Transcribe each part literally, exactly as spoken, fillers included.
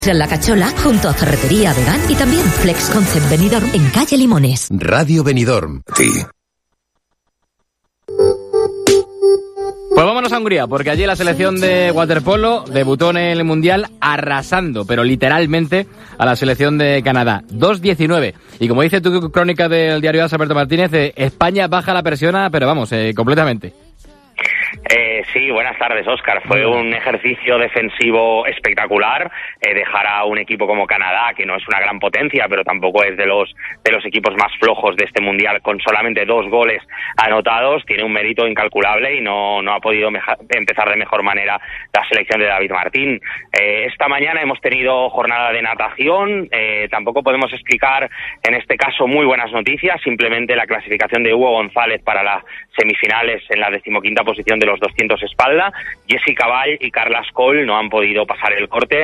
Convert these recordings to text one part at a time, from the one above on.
En La Cachola, junto a Ferretería Vegan y también Flex Concept Benidorm en calle Limones. Radio Benidorm. Sí. Pues vámonos a Hungría, porque allí la selección de waterpolo debutó en el Mundial arrasando, pero literalmente, a la selección de Canadá. dos diecinueve. Y como dice tu crónica del diario AS, Alberto Martínez, eh, España baja la presión, pero vamos, eh, completamente. Eh, sí, buenas tardes, Óscar. Fue un ejercicio defensivo espectacular. Eh, dejar a un equipo como Canadá, que no es una gran potencia, pero tampoco es de los de los equipos más flojos de este mundial, con solamente dos goles anotados, tiene un mérito incalculable y no no ha podido meja, empezar de mejor manera la selección de David Martín. Eh, esta mañana hemos tenido jornada de natación. Eh, tampoco podemos explicar, en este caso, muy buenas noticias. Simplemente la clasificación de Hugo González para las semifinales en la decimoquinta posición de los doscientos espalda. Jessica Vall y Carla Skoll no han podido pasar el corte,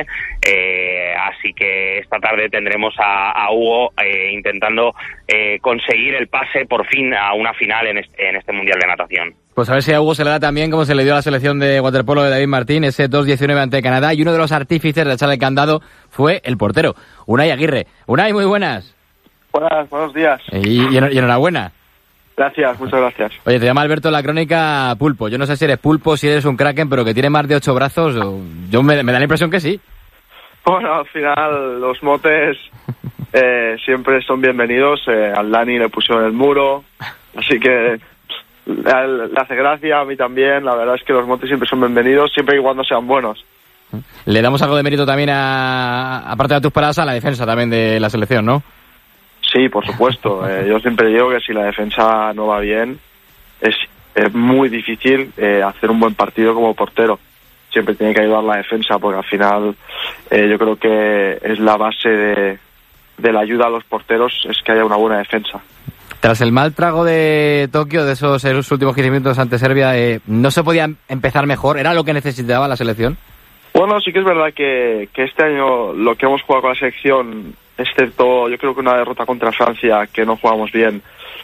eh, así que esta tarde tendremos a, a Hugo eh, intentando eh, conseguir el pase por fin a una final en este, en este Mundial de Natación. Pues a ver si a Hugo se le da también como se le dio a la selección de waterpolo de David Martín, ese dos diecinueve ante Canadá, y uno de los artífices de echar el candado fue el portero, Unai Aguirre. Unai, muy buenas. Buenas, buenos días. Y, y enhorabuena. Gracias, muchas gracias. Oye, te llama Alberto en la crónica Pulpo. Yo no sé si eres pulpo, si eres un kraken, pero que tiene más de ocho brazos, yo me, me da la impresión que sí. Bueno, al final los motes eh, siempre son bienvenidos. Eh, al Dani le pusieron el muro, así que le, le hace gracia, a mí también. La verdad es que los motes siempre son bienvenidos, siempre y cuando sean buenos. Le damos algo de mérito también, a aparte de tus paradas, a la defensa también de la selección, ¿no? Sí, por supuesto. Eh, yo siempre digo que si la defensa no va bien, es, es muy difícil eh, hacer un buen partido como portero. Siempre tiene que ayudar la defensa, porque al final eh, yo creo que es la base de, de la ayuda a los porteros, es que haya una buena defensa. Tras el mal trago de Tokio, de esos, esos últimos quince minutos ante Serbia, eh, ¿no se podía empezar mejor? ¿Era lo que necesitaba la selección? Bueno, sí que es verdad que, que este año lo que hemos jugado con la selección, excepto yo creo que una derrota contra Francia, que no jugamos bien,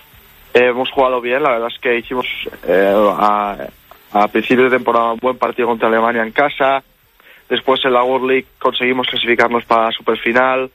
eh, hemos jugado bien. La verdad es que hicimos eh, a, a principios de temporada un buen partido contra Alemania en casa. Después en la World League conseguimos clasificarnos para la superfinal.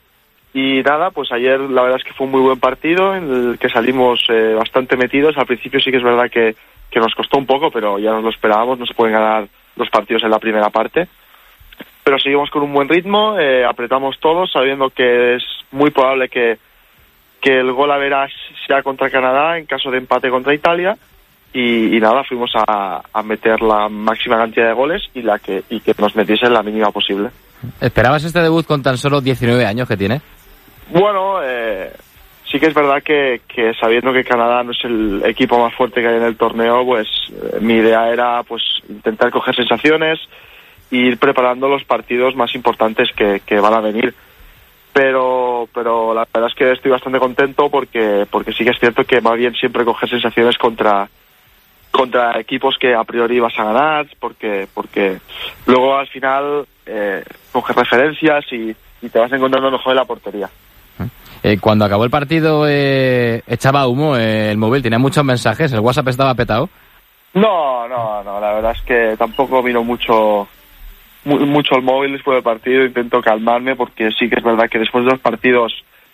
Y nada, pues ayer la verdad es que fue un muy buen partido en el que salimos eh, bastante metidos. Al principio sí que es verdad que, que nos costó un poco, pero ya nos lo esperábamos. No se pueden ganar los partidos en la primera parte. Pero seguimos con un buen ritmo, eh, apretamos todos, sabiendo que es muy probable que, que el gol a veras sea contra Canadá en caso de empate contra Italia. Y, y nada, fuimos a, a meter la máxima cantidad de goles y la que y que nos metiesen la mínima posible. ¿Esperabas este debut con tan solo diecinueve años que tiene? Bueno, eh, sí que es verdad que, que sabiendo que Canadá no es el equipo más fuerte que hay en el torneo, pues eh, mi idea era pues intentar coger sensaciones, ir preparando los partidos más importantes que, que van a venir. Pero pero la verdad es que estoy bastante contento porque porque sí que es cierto que va bien siempre coger sensaciones contra contra equipos que a priori vas a ganar, porque porque luego al final eh, coges referencias y, y te vas encontrando mejor en la portería. Eh, cuando acabó el partido, eh, echaba humo eh, el móvil, tenía muchos mensajes, el WhatsApp estaba petado. No, no, no, la verdad es que tampoco miro mucho mucho el móvil después del partido, intento calmarme porque sí que es verdad que después de los partidos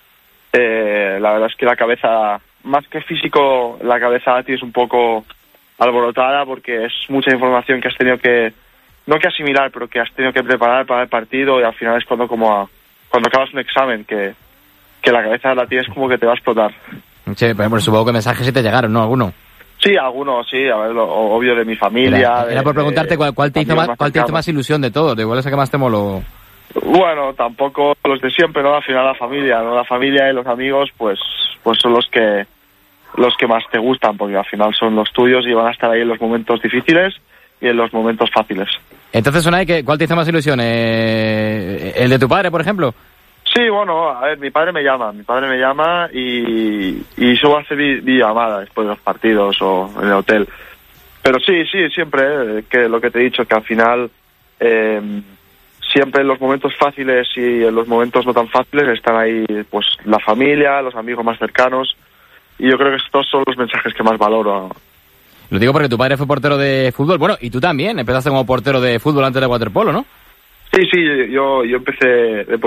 eh, la verdad es que la cabeza, más que físico, la cabeza la tienes un poco alborotada porque es mucha información que has tenido que, no que asimilar, pero que has tenido que preparar para el partido y al final es cuando como a, cuando acabas un examen que, que la cabeza la tienes como que te va a explotar. Sí, pero supongo que mensajes sí te llegaron, ¿no? ¿Alguno? Sí, algunos, sí, a ver, lo, obvio de mi familia. Era, era de, por preguntarte cuál, cuál, te hizo más, más cuál te hizo más ilusión de todos, de igual es el que más te moló. Bueno, tampoco los de siempre, ¿no? Al final la familia, ¿no? La familia y los amigos, pues pues son los que los que más te gustan, porque al final son los tuyos y van a estar ahí en los momentos difíciles y en los momentos fáciles. Entonces, Unai, ¿cuál te hizo más ilusión? ¿Eh, ¿El de tu padre, por ejemplo? Sí, bueno, a ver, mi padre me llama, mi padre me llama y, y suelo hacer videollamada después de los partidos o en el hotel. Pero sí, sí, siempre, eh, que lo que te he dicho, que al final eh, siempre en los momentos fáciles y en los momentos no tan fáciles están ahí pues la familia, los amigos más cercanos, y yo creo que estos son los mensajes que más valoro. Lo digo porque tu padre fue portero de fútbol, bueno, y tú también, empezaste como portero de fútbol antes de waterpolo, ¿no? Sí, sí, yo, yo empecé de